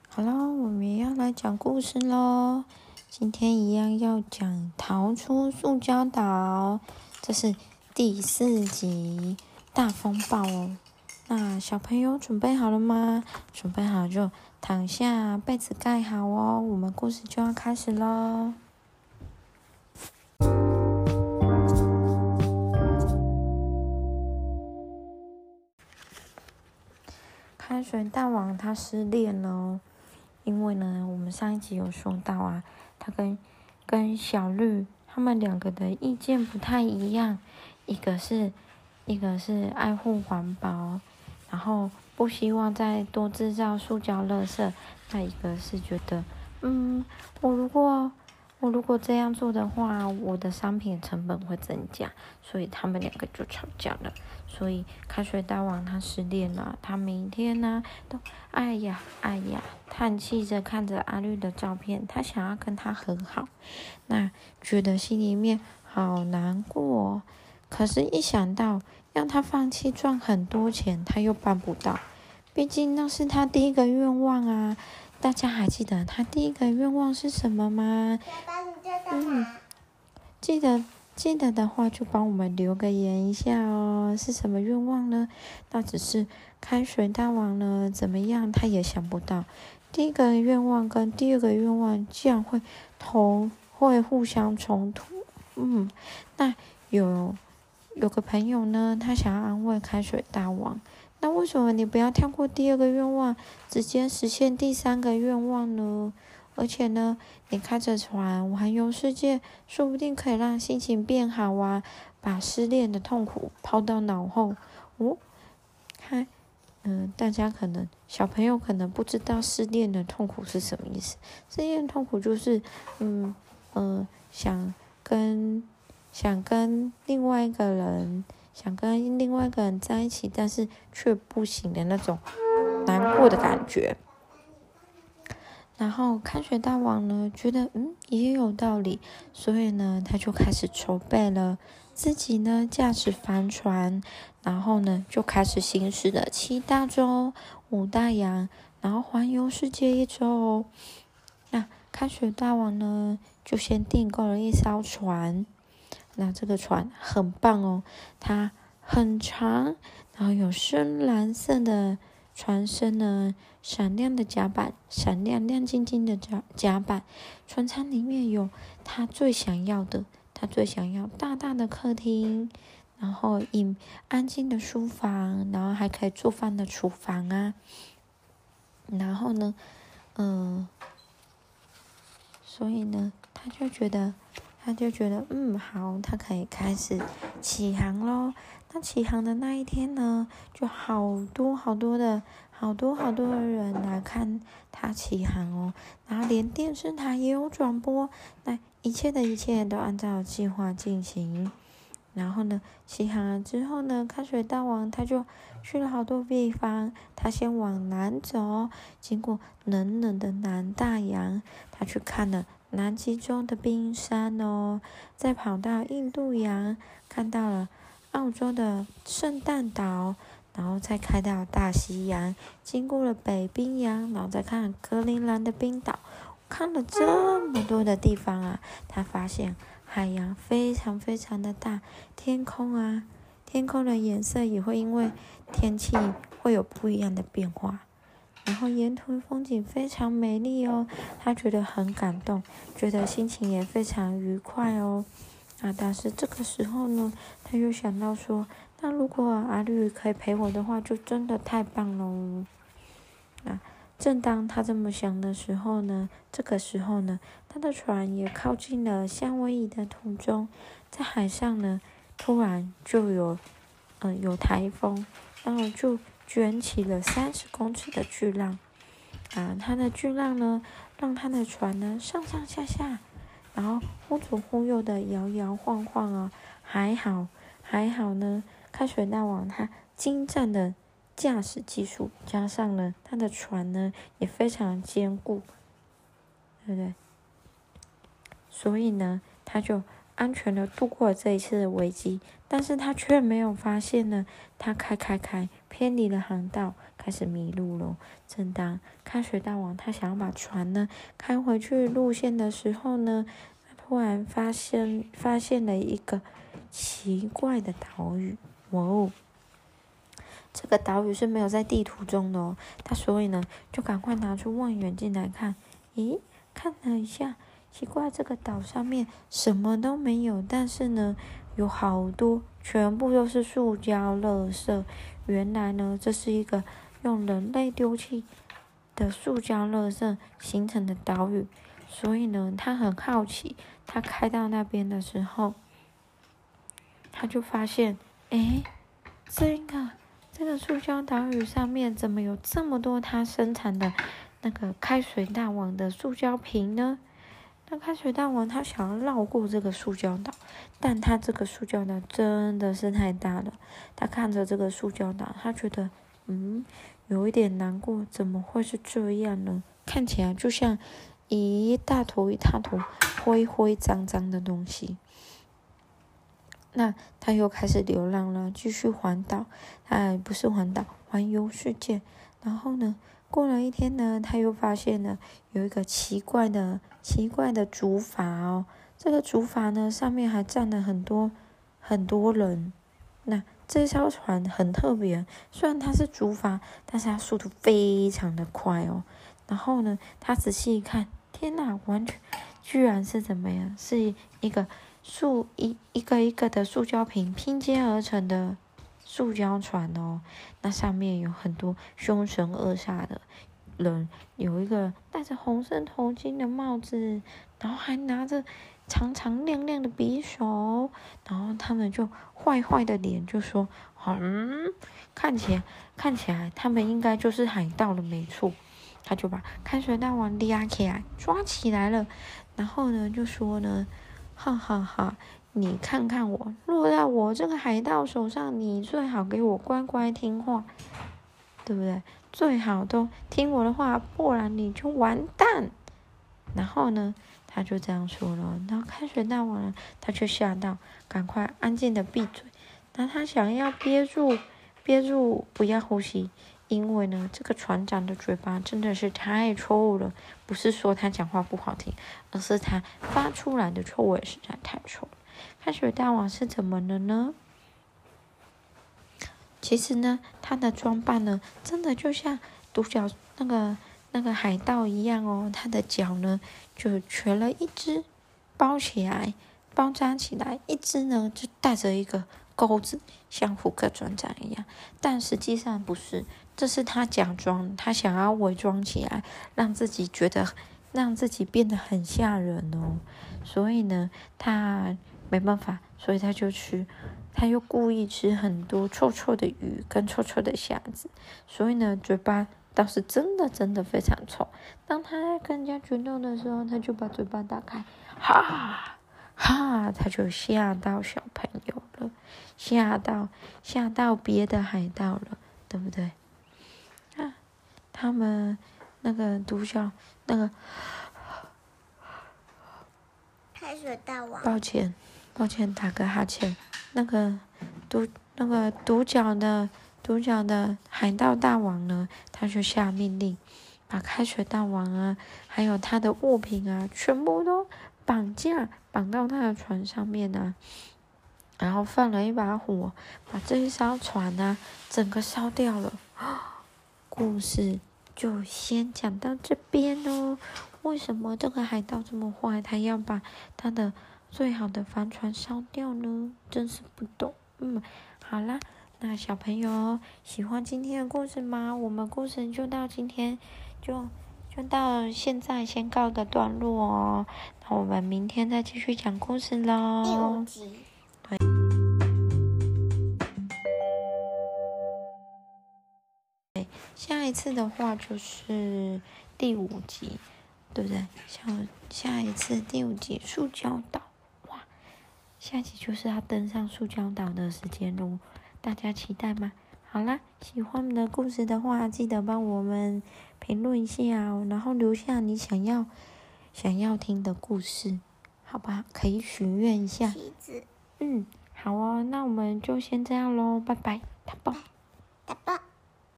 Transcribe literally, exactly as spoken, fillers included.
好了，我们要来讲故事喽。今天一样要讲逃出塑胶岛，这是第四集大风暴哦。那小朋友准备好了吗？准备好就躺下，被子盖好哦。我们故事就要开始喽。开水大王他失恋了哦。因为呢，我们上一集有说到啊，他跟跟小绿他们两个的意见不太一样，一个是一个是爱护环保，然后不希望再多制造塑胶垃圾，那一个是觉得，嗯，我如果我如果这样做的话，我的商品成本会增加，所以他们两个就吵架了。所以开水大王他失恋了，他每天呢都哎呀哎呀叹气着看着阿绿的照片，他想要跟他和好，那觉得心里面好难过。可是，一想到让他放弃赚很多钱，他又办不到，毕竟那是他第一个愿望啊。大家还记得他第一个愿望是什么吗？嗯，记得记得的话就帮我们留个言一下哦。是什么愿望呢？那只是开水大王呢怎么样他也想不到，第一个愿望跟第二个愿望竟然会同会互相冲突。嗯，那有有个朋友呢，他想要安慰开水大王，那为什么你不要跳过第二个愿望，直接实现第三个愿望呢？而且呢，你开着船环游世界，说不定可以让心情变好啊，把失恋的痛苦抛到脑后。哦，看，嗯、呃，大家可能小朋友可能不知道失恋的痛苦是什么意思。失恋痛苦就是，嗯嗯、呃，想跟想跟另外一个人，想跟另外一个人在一起，但是却不行的那种难过的感觉。然后开水大王呢，觉得嗯也有道理，所以呢，他就开始筹备了，自己呢驾驶帆船，然后呢就开始行驶了七大洲、五大洋，然后环游世界一周哦。那开水大王呢，就先订购了一艘船，那这个船很棒哦，它很长，然后有深蓝色的船身呢，闪亮的甲板，闪亮亮晶晶的甲甲板。船舱里面有他最想要的，他最想要大大的客厅，然后隐安静的书房，然后还可以做饭的厨房啊。然后呢，嗯、呃，所以呢，他就觉得。他就觉得，嗯，好，他可以开始起航咯。那起航的那一天呢，就好多好多的，好多好多的人来看他起航哦。然后连电视台也有转播，那一切的一切都按照计划进行。然后呢，起航了之后呢，开水大王他就去了好多地方。他先往南走，经过冷冷的南大洋，他去看了南极洲的冰山哦，再跑到印度洋，看到了澳洲的圣诞岛，然后再开到大西洋，经过了北冰洋，然后再看格陵兰的冰岛，看了这么多的地方啊，他发现海洋非常非常的大，天空啊，天空的颜色也会因为天气会有不一样的变化。然后沿途风景非常美丽哦，他觉得很感动，觉得心情也非常愉快哦。啊，但是这个时候呢，他又想到说，那如果阿绿可以陪我的话，就真的太棒喽。啊，正当他这么想的时候呢，这个时候呢，他的船也靠近了夏威夷的途中，在海上呢，突然就有，嗯、呃，有台风，然后就卷起了三十公尺的巨浪，啊，它的巨浪呢，让他的船呢上上下下，然后忽左忽右的摇摇晃晃啊，还好还好呢，开水大王他精湛的驾驶技术，加上呢他的船呢也非常坚固，对不对？所以呢，他就安全的度过了这一次的危机，但是他却没有发现呢，他开开开偏离了航道， 开始迷路了。正当开水大王他想要把船呢开回去路线的时候呢，他突然发现发现了一个奇怪的岛屿。哇哦！这个岛屿是没有在地图中的哦，他所以呢就赶快拿出望远镜来看。咦，看了一下，奇怪，这个岛上面什么都没有，但是呢有好多，全部都是塑胶垃圾。原来呢这是一个用人类丢弃的塑胶垃圾形成的岛屿，所以呢他很好奇，他开到那边的时候，他就发现，诶，这个这个塑胶岛屿上面怎么有这么多他生产的那个开水大王的塑胶瓶呢？那开水大王他想要绕过这个塑胶岛，但他这个塑胶岛真的是太大了。他看着这个塑胶岛，他觉得嗯有一点难过，怎么会是这样呢？看起来就像一大坨一大坨灰灰脏脏的东西。那他又开始流浪了，继续环岛，哎，不是环岛，环游世界。然后呢，过了一天呢，他又发现了有一个奇怪的、奇怪的竹筏哦。这个竹筏呢，上面还站了很多很多人。那这艘船很特别，虽然它是竹筏，但是它速度非常的快哦。然后呢，他仔细一看，天哪，完全居然是怎么样？是一个。塑一一个一个的塑胶瓶拼接而成的塑胶船哦，那上面有很多凶神恶煞的人，有一个戴着红色头巾的帽子，然后还拿着长长亮亮的匕首，然后他们就坏坏的脸就说：“嗯，看起来看起来他们应该就是海盗了，没错。”他就把开水大王抓起来，抓起来了，然后呢就说呢。哈哈哈！你看看我，落到我这个海盗手上，你最好给我乖乖听话，对不对？最好都听我的话，不然你就完蛋。然后呢，他就这样说了。然后开水大王呢，他却吓到，赶快安静的闭嘴。那他想要憋住，憋住不要呼吸。因为呢，这个船长的嘴巴真的是太臭了，不是说他讲话不好听，而是他发出来的臭味实在太臭了。开水大王是怎么了呢？其实呢，他的装扮呢，真的就像独角那个那个海盗一样哦，他的脚呢就瘸了一只，包起来，包扎起来，一只呢就带着一个钩子，像胡克船长一样，但实际上不是。这是他假装，他想要伪装起来，让自己觉得，让自己变得很吓人哦。所以呢，他没办法，所以他就吃，他又故意吃很多臭臭的鱼跟臭臭的虾子，所以呢，嘴巴倒是真的真的非常臭。当他在跟人家决斗的时候，他就把嘴巴打开，哈哈，他就吓到小朋友了，吓到吓到别的海盗了，对不对？啊，他们那个独角那个开水大王， 抱歉，抱歉，打个哈欠。那个独那个独角的独角的海盗大王呢，他就下命令，把开水大王啊，还有他的物品啊，全部都绑架，绑到他的船上面啊，然后放了一把火，把这一艘船啊，整个烧掉了。故事就先讲到这边哦。为什么这个海盗这么坏，他要把他的最好的帆船烧掉呢？真是不懂。嗯，好啦，那小朋友喜欢今天的故事吗？我们故事就到今天，就就到现在先告个段落哦。那我们明天再继续讲故事喽。 第五集。 对。下一次的话就是第五集，对不对？下下一次第五集塑胶岛，哇！下集就是要登上塑胶岛的时间喽，大家期待吗？好啦，喜欢我们的故事的话，记得帮我们评论一下哦，然后留下你想要想要听的故事，好吧？可以许愿一下。 旗子。 嗯，好哦，那我们就先这样喽，拜拜，打包。 打包。